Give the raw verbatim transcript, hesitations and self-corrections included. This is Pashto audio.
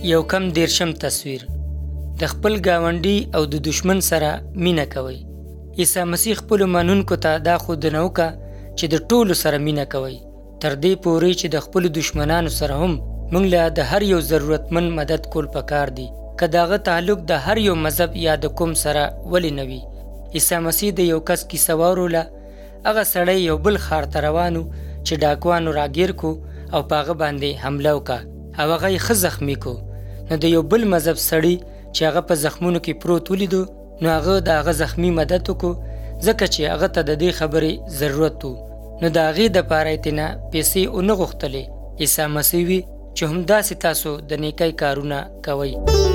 یو کم دیرشم تصویر. د خپل ګاونډي او د دشمن سره مینه کوئ. عیسی مسیح خپلو منونکو ته دا ښودنه وکړه چې د ټولو سره مینه کوئ، تر دې پورې چې د خپلو دشمنانو سره هم موږ له د هر یو ضرورتمند مدد کول پکار دي، که د هغه تعلق د هر یو مذهب یا د قوم سره ولې نه وي. عیسی مسیح د یو کس کیسه واوروله. هغه سړی یو بل ښار ته روان و چې ډاکوانو راګیر کو او په هغه باندې حمله وکړه او هغه یې ښه زخمي کو. نو د یو بل مذهب سړي چې هغه په زخمونو کې پروت ولیدو، نو هغه د هغه زخمي مدد وکړو ځکه چې هغه ته د دې خبرې ضرورت و. نو د هغې دپاره یې ترنه پیسې ونه غوښتلې. عیسی مسیح وي چې همداسې تاسو د نیکۍ کارونه کوئ.